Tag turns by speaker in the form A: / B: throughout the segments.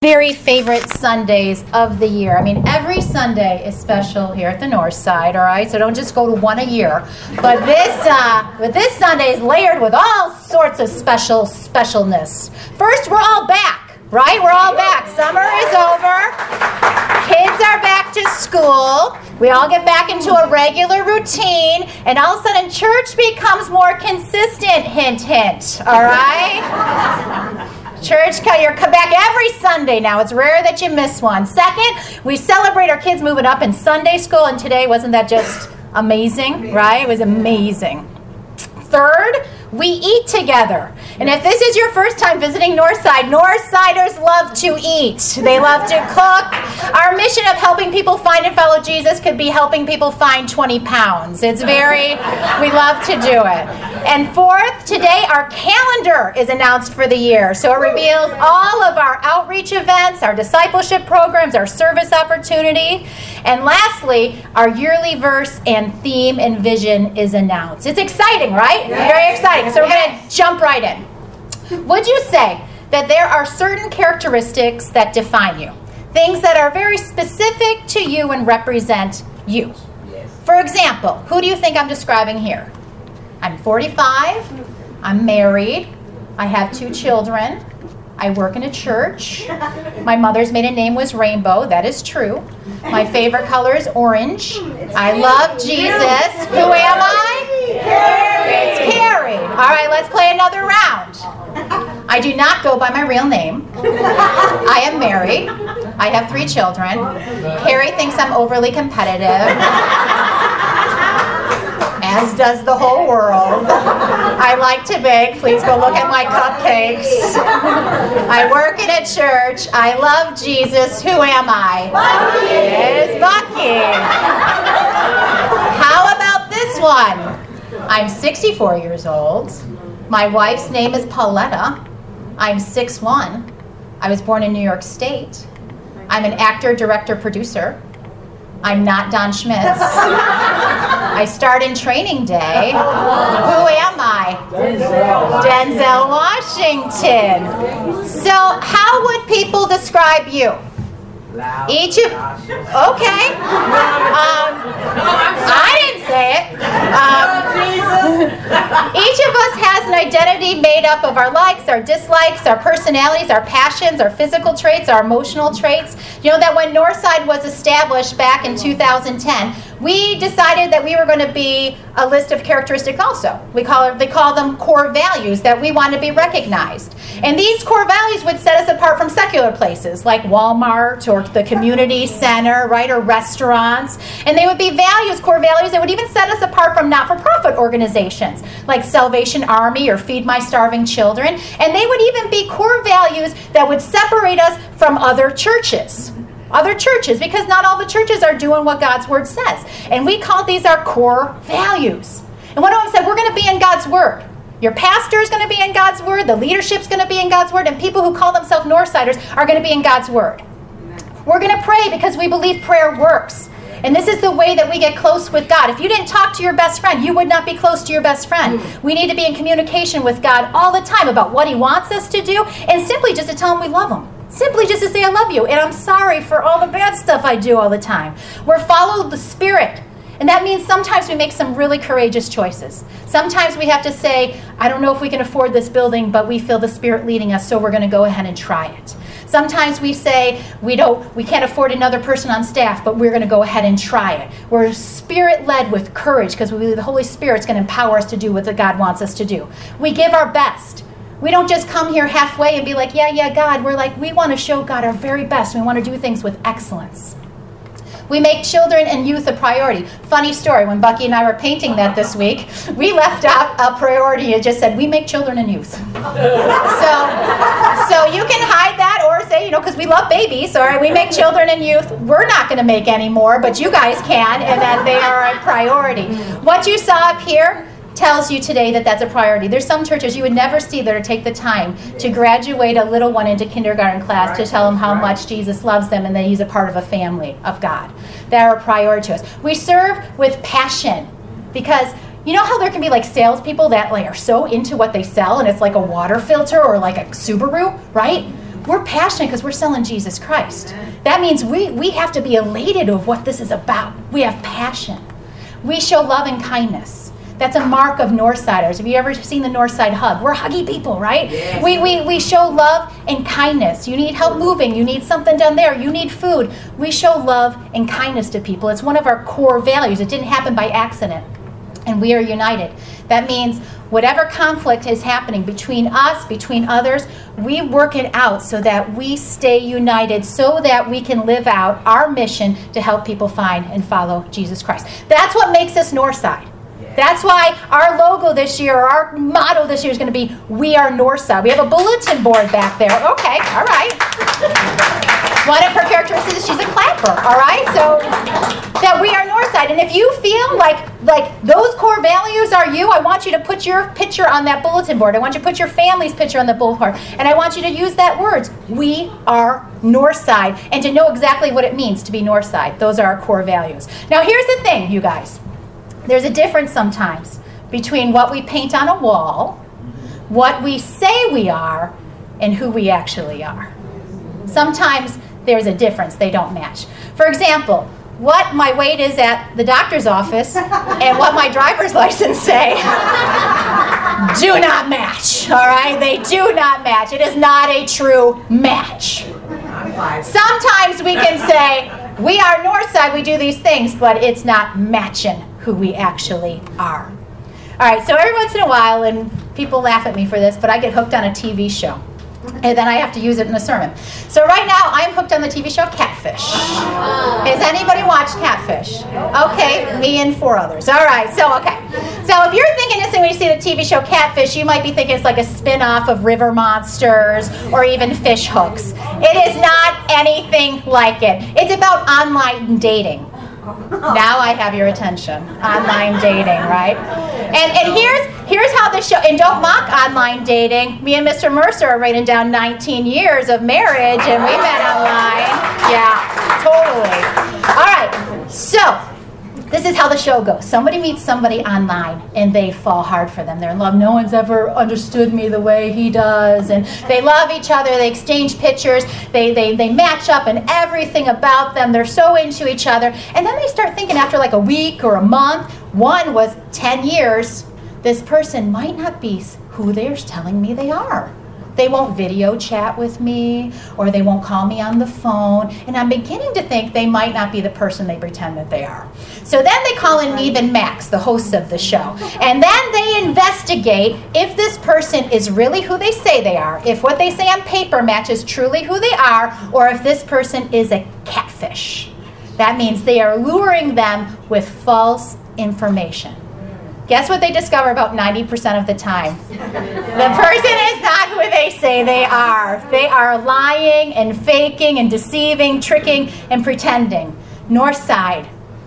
A: Very favorite Sundays of the year. I mean, every Sunday is special here at the North Side, all right? So don't just go to one a year. But this Sunday is layered with all sorts of specialness. First, we're all back, right? We're all back. Summer is over. Kids are back to school. We all get back into a regular routine. And all of a sudden, church becomes more consistent. Hint, hint. All right? Church, you come back every Sunday now. It's rare that you miss one. Second, we celebrate our kids moving up in Sunday school. And today, wasn't that just amazing, right? It was amazing. Third, we eat together. And if this is your first time visiting Northside, Northsiders love to eat. They love to cook. Our mission of helping people find and follow Jesus could be helping people find 20 pounds. We love to do it. And fourth, today our calendar is announced for the year. So it reveals all of our outreach events, our discipleship programs, our service opportunity. And lastly, our yearly verse and theme and vision is announced. It's exciting, right? Yes. Very exciting. So we're going to jump right in. Would you say that there are certain characteristics that define you? Things that are very specific to you and represent you. Yes. For example, who do you think I'm describing here? I'm 45. I'm married. I have 2 children. I work in a church. My mother's maiden name was Rainbow. That is true. My favorite color is orange. I love Jesus. Who am I? Carrie. It's Carrie. All right, let's play another round. I do not go by my real name. I am married. I have 3 children. Carrie thinks I'm overly competitive, as does the whole world. I like to bake. Please go look at my cupcakes. I work in a church. I love Jesus. Who am I? Bucky. It is Bucky. How about this one? I'm 64 years old. My wife's name is Pauletta. I'm 6'1". I was born in New York State. I'm an actor, director, producer. I'm not Don Schmitz. I start in Training Day. Who am I? Denzel Washington. So how would people describe you? Each of... Okay. I didn't say it. Each of us has an identity made up of our likes, our dislikes, our personalities, our passions, our physical traits, our emotional traits. You know that when Northside was established back in 2010, we decided that we were going to be a list of characteristics also. They call them core values that we want to be recognized. And these core values would set us apart from secular places like Walmart or the community center, right, or restaurants. And they would be values, core values, that would even set us apart from not-for-profit organizations like Salvation Army or Feed My Starving Children. And they would even be core values that would separate us from other churches. Because not all the churches are doing what God's Word says. And we call these our core values. And one of them said, we're going to be in God's Word. Your pastor is going to be in God's Word. The leadership's going to be in God's Word. And people who call themselves Northsiders are going to be in God's Word. We're going to pray because we believe prayer works. And this is the way that we get close with God. If you didn't talk to your best friend, you would not be close to your best friend. We need to be in communication with God all the time about what He wants us to do and simply just to tell Him we love Him. Simply just to say, I love you, and I'm sorry for all the bad stuff I do all the time. We're follow the Spirit. And that means sometimes we make some really courageous choices. Sometimes we have to say, I don't know if we can afford this building, but we feel the Spirit leading us, so we're going to go ahead and try it. Sometimes we say, we can't afford another person on staff, but we're going to go ahead and try it. We're Spirit-led with courage because we believe the Holy Spirit's going to empower us to do what God wants us to do. We give our best. We don't just come here halfway and be like, yeah, God. We're like, we want to show God our very best. We want to do things with excellence. We make children and youth a priority. Funny story, when Bucky and I were painting that this week, we left out a priority. It just said, we make children and youth. So you can hide that or say, because we love babies, all right, we make children and youth. We're not going to make any more, but you guys can, and that they are a priority. What you saw up here tells you today that that's a priority. There's some churches you would never see that take the time to graduate a little one into kindergarten class to tell them how much Jesus loves them and that He's a part of a family of God. They're a priority to us. We serve with passion because you know how there can be like salespeople that are so into what they sell and it's like a water filter or like a Subaru, right? we're passionate because we're selling Jesus Christ. That means we have to be elated of what this is about. We have passion. We show love and kindness. That's a mark of Northsiders. Have you ever seen the Northside hug? We're huggy people, right? Yes. We show love and kindness. You need help moving. You need something done there. You need food. We show love and kindness to people. It's one of our core values. It didn't happen by accident. And we are united. That means whatever conflict is happening between us, between others, we work it out so that we stay united, so that we can live out our mission to help people find and follow Jesus Christ. That's what makes us Northside. That's why our logo this year, or our motto this year is going to be, we are Northside. We have a bulletin board back there. Okay, all right. One of her characteristics is she's a clapper, all right? So that we are Northside. And if you feel like those core values are you, I want you to put your picture on that bulletin board. I want you to put your family's picture on the bulletin board. And I want you to use that words, we are Northside, and to know exactly what it means to be Northside. Those are our core values. Now here's the thing, you guys. There's a difference sometimes between what we paint on a wall, what we say we are, and who we actually are. Sometimes there's a difference. They don't match. For example, what my weight is at the doctor's office and what my driver's license say do not match, all right? They do not match. It is not a true match. Sometimes we can say, we are Northside, we do these things, but it's not matching who we actually are. All right, so every once in a while, and people laugh at me for this, but I get hooked on a TV show. And then I have to use it in a sermon. So right now, I'm hooked on the TV show Catfish. Has anybody watched Catfish? Okay, me and 4 others. All right, so if you're thinking this thing when you see the TV show Catfish, you might be thinking it's like a spin-off of River Monsters or even Fish Hooks. It is not anything like it. It's about online dating. Now I have your attention. Online dating, right? And here's how the show, and don't mock online dating. Me and Mr. Mercer are writing down 19 years of marriage, and we met online. Yeah, totally. All right, so this is how the show goes. Somebody meets somebody online, and they fall hard for them. They're in love. No one's ever understood me the way he does. And they love each other. They exchange pictures. They match up and everything about them. They're so into each other. And then they start thinking after like a week or a month, one was 10 years, this person might not be who they're telling me they are. They won't video chat with me, or they won't call me on the phone, and I'm beginning to think they might not be the person they pretend that they are. So then they call in Neve and Max, the hosts of the show, and then they investigate if this person is really who they say they are, if what they say on paper matches truly who they are, or if this person is a catfish. That means they are luring them with false information. Guess what they discover about 90% of the time? The person is not who they say they are. They are lying and faking and deceiving, tricking and pretending. Northside,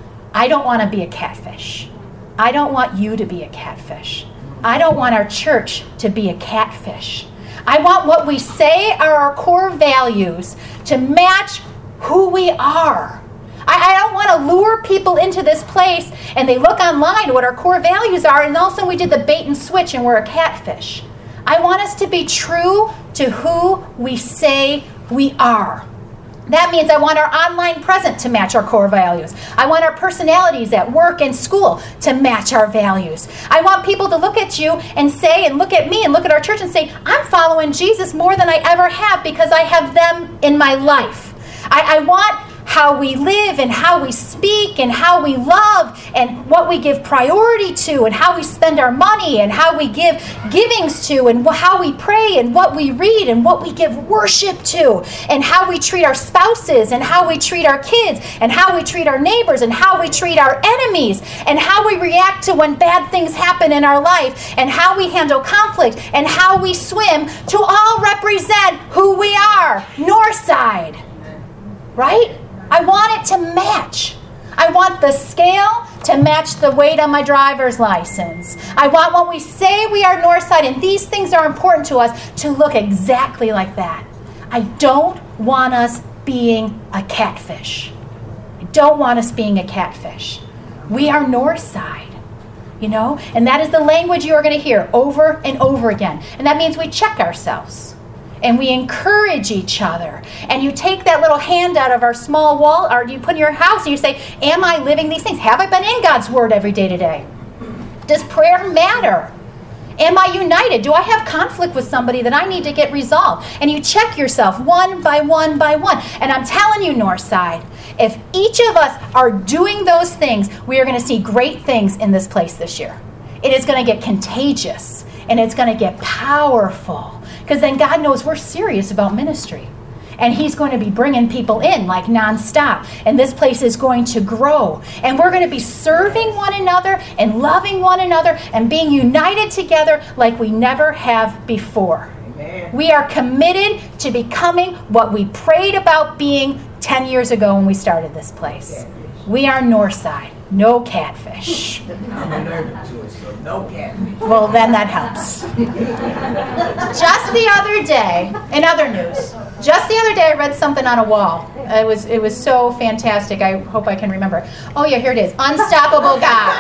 A: I don't want to be a catfish. I don't want you to be a catfish. I don't want our church to be a catfish. I want what we say are our core values to match who we are. I don't want to lure people into this place and they look online what our core values are, and all of a sudden we did the bait and switch and we're a catfish. I want us to be true to who we say we are. That means I want our online presence to match our core values. I want our personalities at work and school to match our values. I want people to look at you and say, and look at me and look at our church and say, I'm following Jesus more than I ever have because I have them in my life. I want how we live and how we speak and how we love and what we give priority to and how we spend our money and how we give givings to and how we pray and what we read and what we give worship to and how we treat our spouses and how we treat our kids and how we treat our neighbors and how we treat our enemies and how we react to when bad things happen in our life and how we handle conflict and how we swim to all represent who we are, Northside. Right? I want it to match. I want the scale to match the weight on my driver's license. I want when we say we are Northside and these things are important to us to look exactly like that. I don't want us being a catfish. I don't want us being a catfish. We are Northside, you know? And that is the language you are going to hear over and over again. And that means we check ourselves. and we encourage each other. And you take that little hand out of our small wall, or you put in your house and you say, am I living these things? Have I been in God's Word every day today? Does prayer matter? Am I united? Do I have conflict with somebody that I need to get resolved? And you check yourself one by one by one. And I'm telling you, Northside, if each of us are doing those things, we are going to see great things in this place this year. It is going to get contagious, and it's going to get powerful. Because then God knows we're serious about ministry. And he's going to be bringing people in like nonstop. And this place is going to grow. And we're going to be serving one another and loving one another and being united together like we never have before. Amen. We are committed to becoming what we prayed about being 10 years ago when we started this place. We are Northside. No catfish.
B: I'm allergic to it, so no catfish.
A: Well, then that helps. Just the other day, in other news, just the other day I read something on a wall. It was so fantastic. I hope I can remember. Oh yeah, here it is. Unstoppable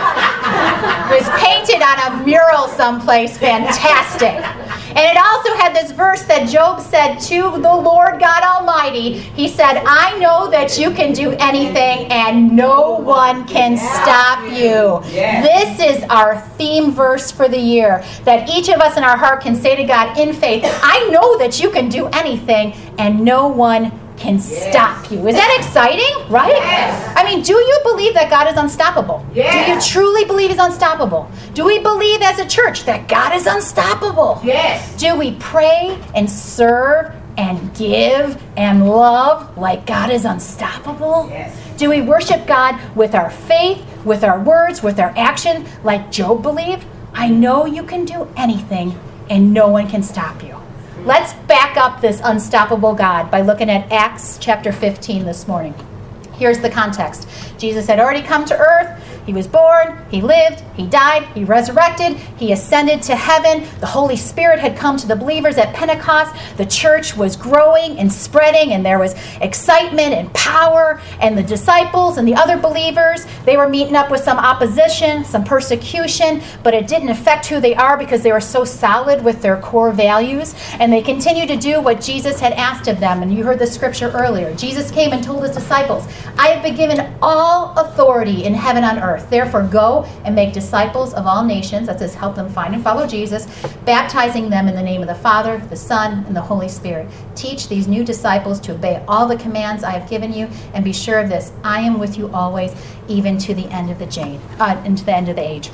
A: God. It was painted on a mural someplace. Fantastic. And it also had this verse that Job said to the Lord God Almighty. He said, I know that you can do anything and no one can stop you. This is our theme verse for the year. That each of us in our heart can say to God in faith, I know that you can do anything and no one can stop you. Is that exciting? Right?
B: Yes.
A: I mean, do you believe that God is unstoppable?
B: Yes.
A: Do you truly believe he's unstoppable? Do we believe as a church that God is unstoppable?
B: Yes.
A: Do we pray and serve and give and love like God is unstoppable?
B: Yes.
A: Do we worship God with our faith, with our words, with our actions like Job believed? I know you can do anything and no one can stop you. Let's back up this unstoppable God by looking at Acts chapter 15 this morning. Here's the context. Jesus had already come to earth. He was born, he lived, he died, he resurrected, he ascended to heaven. The Holy Spirit had come to the believers at Pentecost. The church was growing and spreading, and there was excitement and power. And the disciples and the other believers, they were meeting up with some opposition, some persecution, but it didn't affect who they are because they were so solid with their core values. And they continued to do what Jesus had asked of them. And you heard the scripture earlier. Jesus came and told his disciples, I have been given all authority in heaven and earth. Therefore, go and make disciples of all nations. That says, help them find and follow Jesus, baptizing them in the name of the Father, the Son, and the Holy Spirit. Teach these new disciples to obey all the commands I have given you, and be sure of this: I am with you always, even to the end of the age.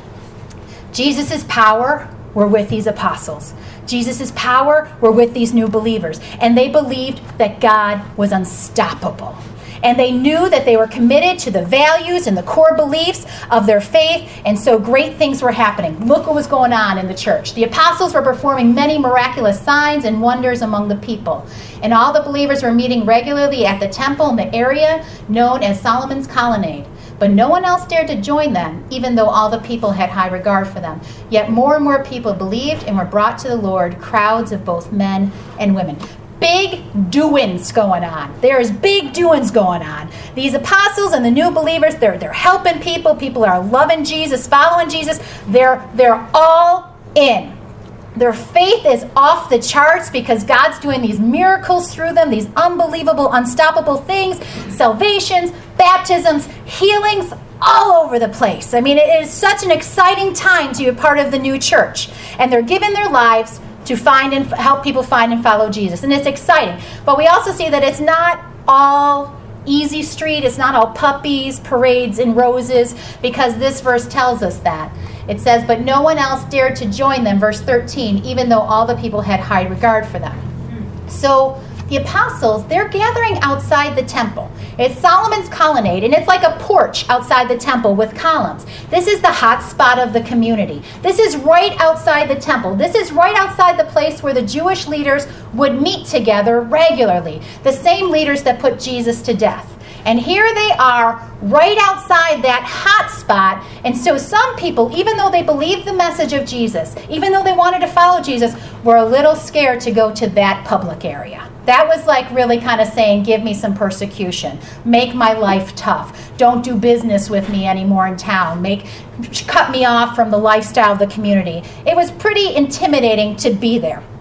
A: Jesus' power were with these apostles. Jesus' power were with these new believers, and they believed that God was unstoppable. And they knew that they were committed to the values and the core beliefs of their faith, and so great things were happening. Look what was going on in the church. The apostles were performing many miraculous signs and wonders among the people. And all the believers were meeting regularly at the temple in the area known as Solomon's Colonnade. But no one else dared to join them, even though all the people had high regard for them. Yet more and more people believed and were brought to the Lord, crowds of both men and women. Big doings going on. There's big doings going on. These apostles and the new believers, they're helping people. People are loving Jesus, following Jesus. They're all in. Their faith is off the charts because God's doing these miracles through them, these unbelievable, unstoppable things, salvations, baptisms, healings, all over the place. I mean, it is such an exciting time to be a part of the new church. And they're giving their lives to find and help people find and follow Jesus. And it's exciting. But we also see that it's not all easy street. It's not all puppies, parades, and roses, because this verse tells us that. It says, but no one else dared to join them, verse 13, even though all the people had high regard for them. So the apostles, they're gathering outside the temple. It's Solomon's Colonnade, and it's like a porch outside the temple with columns. This is the hot spot of the community. This is right outside the temple. This is right outside the place where the Jewish leaders would meet together regularly, the same leaders that put Jesus to death. And here they are right outside that hot spot. And so some people, even though they believed the message of Jesus, even though they wanted to follow Jesus, were a little scared to go to that public area. That was like really kind of saying, give me some persecution. Make my life tough. Don't do business with me anymore in town. Cut me off from the lifestyle of the community. It was pretty intimidating to be there.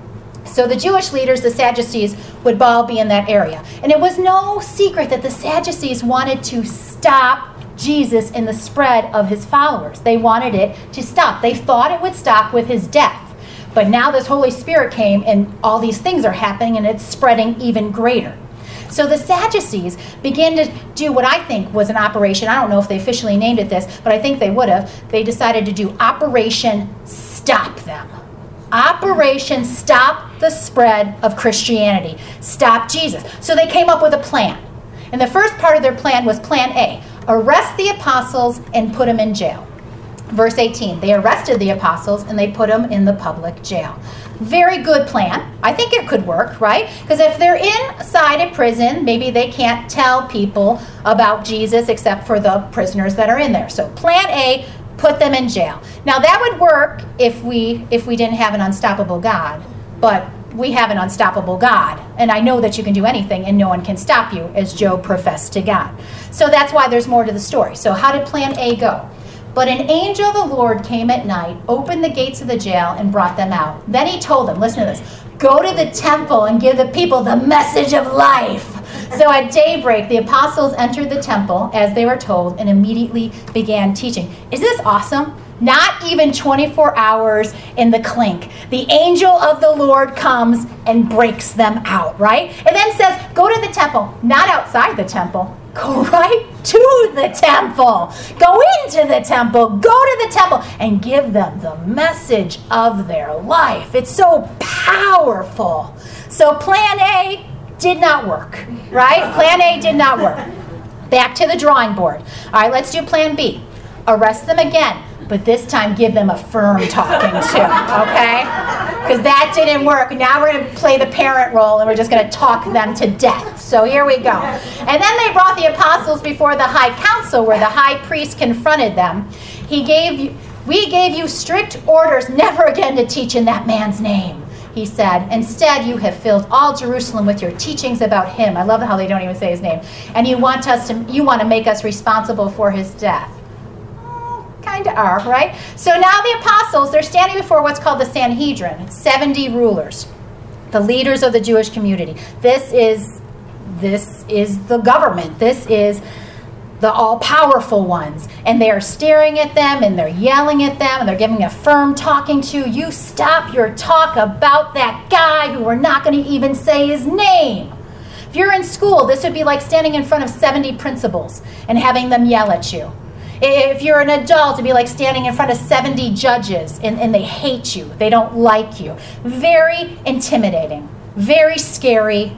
A: So the Jewish leaders, the Sadducees, would all be in that area. And it was no secret that the Sadducees wanted to stop Jesus in the spread of his followers. They wanted it to stop. They thought it would stop with his death. But now this Holy Spirit came and all these things are happening and it's spreading even greater. So the Sadducees began to do what I think was an operation. I don't know if they officially named it this, but I think they would have. They decided to do Operation Stop Them. Operation Stop the Spread of Christianity. Stop Jesus. So they came up with a plan. And the first part of their plan was Plan A. Arrest the apostles and put them in jail. Verse 18, they arrested the apostles and they put them in the public jail. Very good plan. I think it could work, right? Because if they're inside a prison, maybe they can't tell people about Jesus except for the prisoners that are in there. So Plan A, put them in jail. Now that would work if we didn't have an unstoppable God, but we have an unstoppable God, and I know that you can do anything and no one can stop you, as Job professed to God. So that's why there's more to the story. So how did Plan A go? But an angel of the Lord came at night, opened the gates of the jail, and brought them out. Then he told them, listen to this, go to the temple and give the people the message of life. So at daybreak, the apostles entered the temple, as they were told, and immediately began teaching. Is this awesome? Not even 24 hours in the clink. The angel of the Lord comes and breaks them out, right? And then says, go to the temple, not outside the temple. Go right to the temple. Go into the temple. Go to the temple and give them the message of their life. It's so powerful. So Plan A did not work, right? Plan A did not work. Back to the drawing board. All right, let's do Plan B. Arrest them again, but this time give them a firm talking to, okay? Because that didn't work. Now we're going to play the parent role, and we're just going to talk them to death. So here we go. And then they brought the apostles before the high council, where the high priest confronted them. We gave you strict orders never again to teach in that man's name, he said. Instead, you have filled all Jerusalem with your teachings about him. I love how they don't even say his name. And you want to make us responsible for his death. Kind of are, right? So now the apostles, they're standing before what's called the Sanhedrin. It's 70 rulers, the leaders of the Jewish community. This is the government. This is the all-powerful ones. And they are staring at them, and they're yelling at them, and they're giving a firm talking to. You stop your talk about that guy who we're not going to even say his name. If you're in school, this would be like standing in front of 70 principals and having them yell at you. If you're an adult, it'd be like standing in front of 70 judges and they hate you. They don't like you. Very intimidating. Very scary.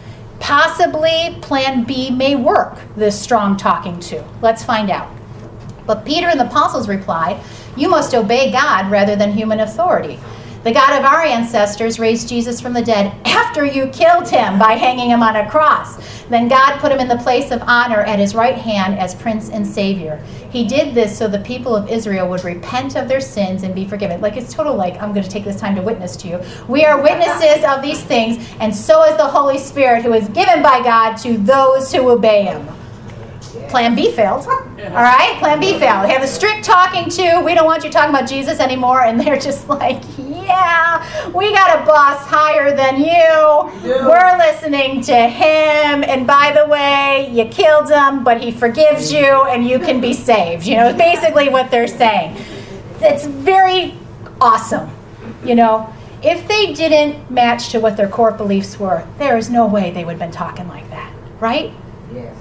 A: Possibly Plan B may work, this strong talking to. Let's find out. But Peter and the apostles replied, you must obey God rather than human authority. The God of our ancestors raised Jesus from the dead after you killed him by hanging him on a cross. Then God put him in the place of honor at his right hand as Prince and Savior. He did this so the people of Israel would repent of their sins and be forgiven. Like, it's total, like, I'm going to take this time to witness to you. We are witnesses of these things, and so is the Holy Spirit, who is given by God to those who obey him. Plan B failed. All right? Plan B failed. They have a strict talking to. We don't want you talking about Jesus anymore. And they're just like, yeah, we got a boss higher than you. We're listening to him. And by the way, you killed him, but he forgives you and you can be saved. You know, basically what they're saying. It's very awesome. You know, if they didn't match to what their core beliefs were, there is no way they would have been talking like that. Right?
B: Yes.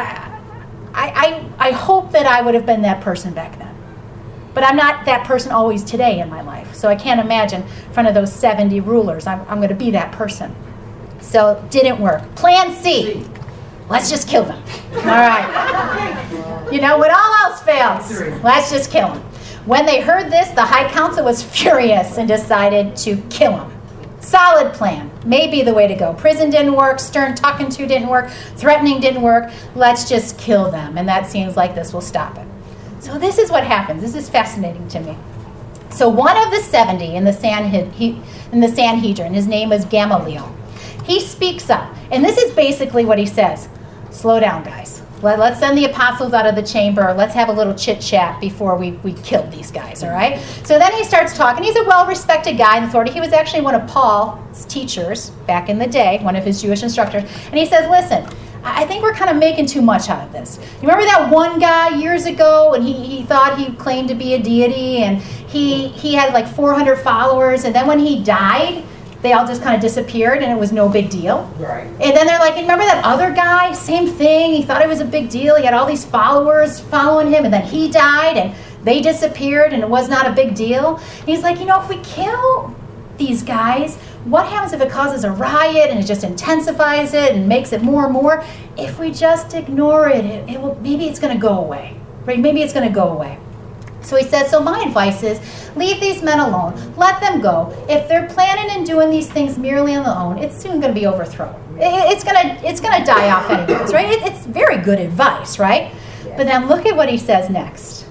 A: I hope that I would have been that person back then. But I'm not that person always today in my life. So I can't imagine in front of those 70 rulers, I'm going to be that person. So didn't work. Plan C. Let's just kill them. All right. You know, when all else fails, let's just kill them. When they heard this, the high council was furious and decided to kill him. Solid plan. May be the way to go. Prison didn't work. Stern talking to didn't work. Threatening didn't work. Let's just kill them. And that seems like this will stop it. So this is what happens. This is fascinating to me. So one of the 70 in the Sanhedrin, his name is Gamaliel. He speaks up. And this is basically what he says. Slow down, guys. Let's send the apostles out of the chamber. Let's have a little chit-chat before we kill these guys, all right? So then he starts talking. He's a well-respected guy in authority. He was actually one of Paul's teachers back in the day, one of his Jewish instructors. And he says, listen, I think we're kind of making too much out of this. You remember that one guy years ago, and he thought he claimed to be a deity, and he had like 400 followers, and then when he died, they all just kind of disappeared, and it was no big deal.
B: Right.
A: And then they're like, remember that other guy? Same thing. He thought it was a big deal. He had all these followers following him, and then he died, and they disappeared, and it was not a big deal. And he's like, if we kill these guys, what happens if it causes a riot, and it just intensifies it and makes it more and more? If we just ignore it, it will, maybe it's going to go away. Right? Maybe it's going to go away. So he says, so my advice is, leave these men alone. Let them go. If they're planning and doing these things merely on their own, it's soon going to be overthrown. It's gonna die off anyways, right? It's very good advice, right? Yeah. But then look at what he says next.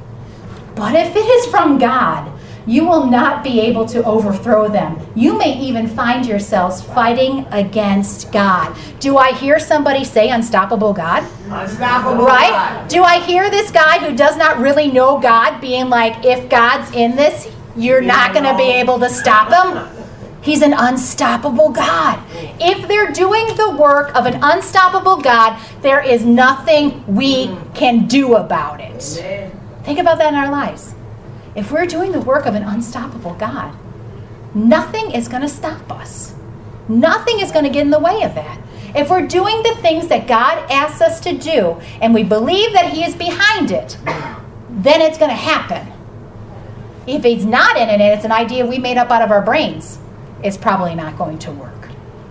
A: But if it is from God, you will not be able to overthrow them. You may even find yourselves fighting against God. Do I hear somebody say unstoppable God?
B: Unstoppable
A: right?
B: God.
A: Do I hear this guy who does not really know God being like, if God's in this, you're not going to be able to stop him? He's an unstoppable God. If they're doing the work of an unstoppable God, there is nothing we can do about it. Think about that in our lives. If we're doing the work of an unstoppable God, nothing is going to stop us. Nothing is going to get in the way of that. If we're doing the things that God asks us to do, and we believe that he is behind it, then it's going to happen. If he's not in it, and it's an idea we made up out of our brains, it's probably not going to work.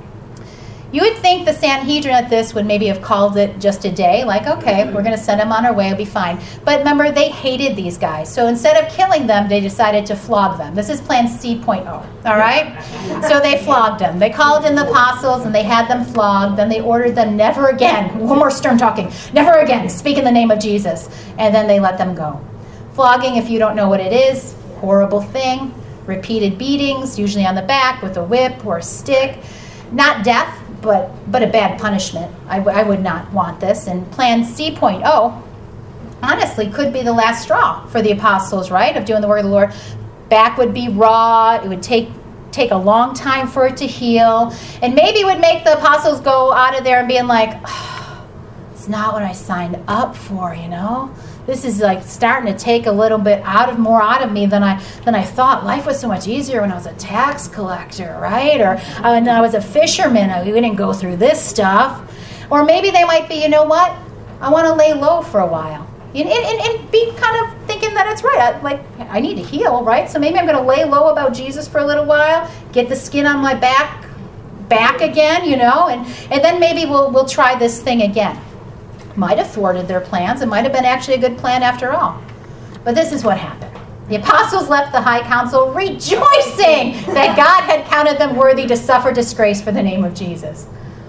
A: You would think the Sanhedrin at this would maybe have called it just a day, like, okay, we're going to send them on our way, it'll be fine. But remember, they hated these guys. So instead of killing them, they decided to flog them. This is plan C.0, all right? So they flogged them. They called in the apostles, and they had them flogged. Then they ordered them never again, one more stern talking, never again, speak in the name of Jesus. And then they let them go. Flogging, if you don't know what it is, horrible thing. Repeated beatings, usually on the back with a whip or a stick. Not death, but a bad punishment. I would not want this. And plan C.0, honestly, could be the last straw for the apostles, right, of doing the work of the Lord. Back would be raw. It would take a long time for it to heal. And maybe it would make the apostles go out of there and being like, oh, it's not what I signed up for, This is like starting to take a little bit more out of me than I thought. Life was so much easier when I was a tax collector, right? Or when I was a fisherman, we didn't go through this stuff. Or maybe they might be, you know what? I want to lay low for a while. And be kind of thinking that it's right. I need to heal, right? So maybe I'm going to lay low about Jesus for a little while, get the skin on my back again, and then maybe we'll try this thing again. Might have thwarted their plans. It might have been actually a good plan after all. But this is what happened. The apostles left the high council rejoicing that God had counted them worthy to suffer disgrace for the name of Jesus.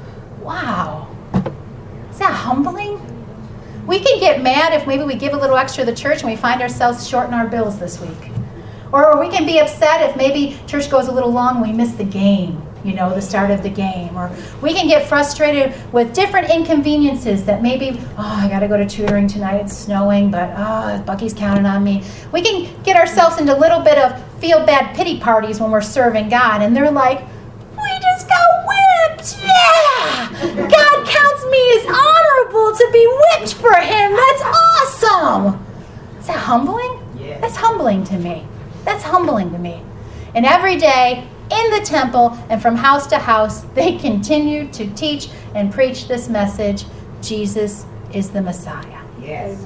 A: Wow. Is that humbling? We can get mad if maybe we give a little extra to the church and we find ourselves short in our bills this week. Or we can be upset if maybe church goes a little long and we miss the game. The start of the game. Or we can get frustrated with different inconveniences that maybe, I got to go to tutoring tonight, it's snowing, but Bucky's counting on me. We can get ourselves into a little bit of feel-bad pity parties when we're serving God, and they're like, we just got whipped! Yeah! God counts me as honorable to be whipped for him! That's awesome! Is that humbling?
B: Yeah.
A: That's humbling to me. That's humbling to me. And every day, in the temple and from house to house, they continued to teach and preach this message: Jesus is the Messiah.
B: Yes.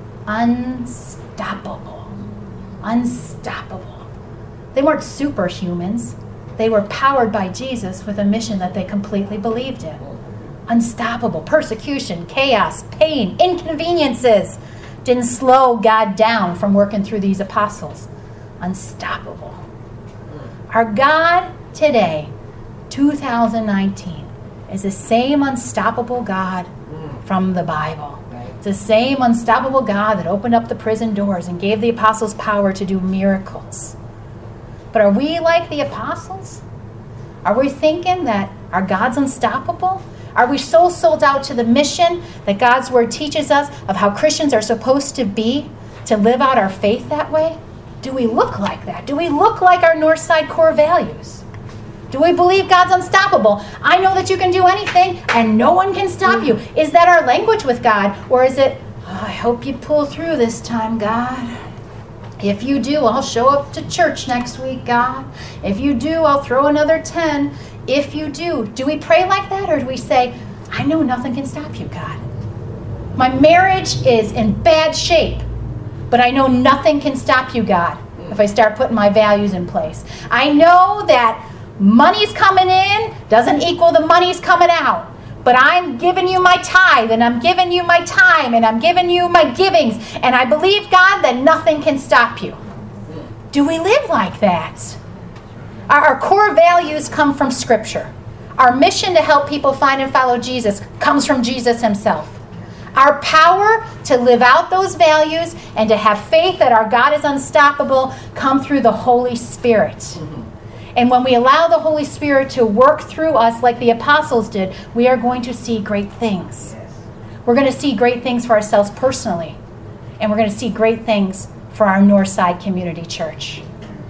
A: Unstoppable. Unstoppable. They weren't superhumans. They were powered by Jesus with a mission that they completely believed in. Unstoppable. Persecution, chaos, pain, inconveniences didn't slow God down from working through these apostles. Unstoppable. Our God today, 2019, is the same unstoppable God from the Bible. It's the same unstoppable God that opened up the prison doors and gave the apostles power to do miracles. But are we like the apostles? Are we thinking that our God's unstoppable? Are we so sold out to the mission that God's word teaches us of how Christians are supposed to be, to live out our faith that way? Do we look like that? Do we look like our Northside core values? Do we believe God's unstoppable? I know that you can do anything and no one can stop you. Is that our language with God? Or is it, oh, I hope you pull through this time, God. If you do, I'll show up to church next week, God. If you do, I'll throw another 10. If you do we pray like that, or do we say, I know nothing can stop you, God. My marriage is in bad shape, but I know nothing can stop you, God, if I start putting my values in place. I know that money's coming in doesn't equal the money's coming out, but I'm giving you my tithe, and I'm giving you my time, and I'm giving you my givings, and I believe, God, that nothing can stop you. Do we live like that? Our core values come from Scripture. Our mission to help people find and follow Jesus comes from Jesus himself. Our power to live out those values and to have faith that our God is unstoppable come through the Holy Spirit. And when we allow the Holy Spirit to work through us like the apostles did, we are going to see great things. We're going to see great things for ourselves personally. And we're going to see great things for our Northside Community Church.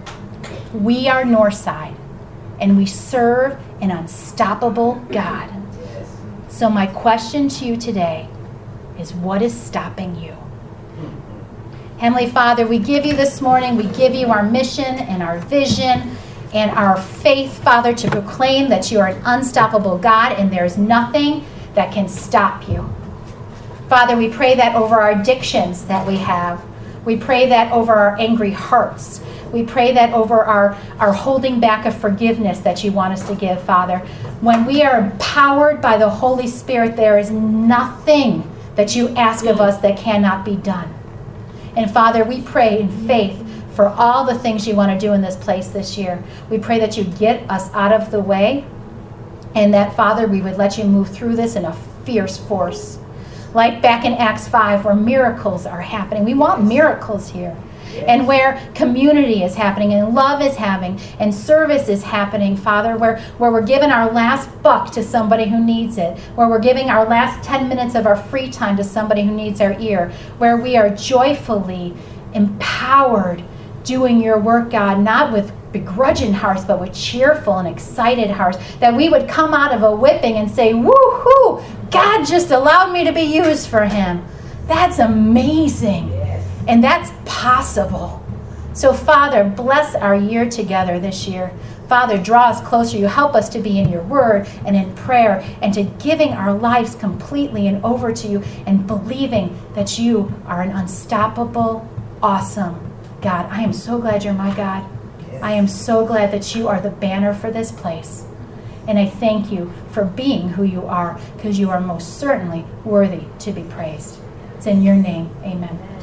A: We are Northside, and we serve an unstoppable God. So my question to you today is, what is stopping you? Heavenly Father, we give you this morning, we give you our mission and our vision and our faith, Father, to proclaim that you are an unstoppable God and there's nothing that can stop you. Father, we pray that over our addictions that we have. We pray that over our angry hearts. We pray that over our holding back of forgiveness that you want us to give, Father. When we are empowered by the Holy Spirit, there is nothing that you ask of us that cannot be done. And Father, we pray in faith for all the things you want to do in this place this year. We pray that you get us out of the way, and that, Father, we would let you move through this in a fierce force. Like back in Acts 5, where miracles are happening. We want miracles here. And where community is happening, and love is happening, and service is happening, Father, where we're giving our last buck to somebody who needs it, where we're giving our last 10 minutes of our free time to somebody who needs our ear, where we are joyfully empowered doing your work, God, not with begrudging hearts, but with cheerful and excited hearts, that we would come out of a whipping and say, woo-hoo, God just allowed me to be used for him. That's amazing. And that's possible. So, Father, bless our year together this year. Father, draw us closer. You help us to be in your word and in prayer and to giving our lives completely and over to you and believing that you are an unstoppable, awesome God. I am so glad you're my God. I am so glad that you are the banner for this place. And I thank you for being who you are, because you are most certainly worthy to be praised. It's in your name. Amen.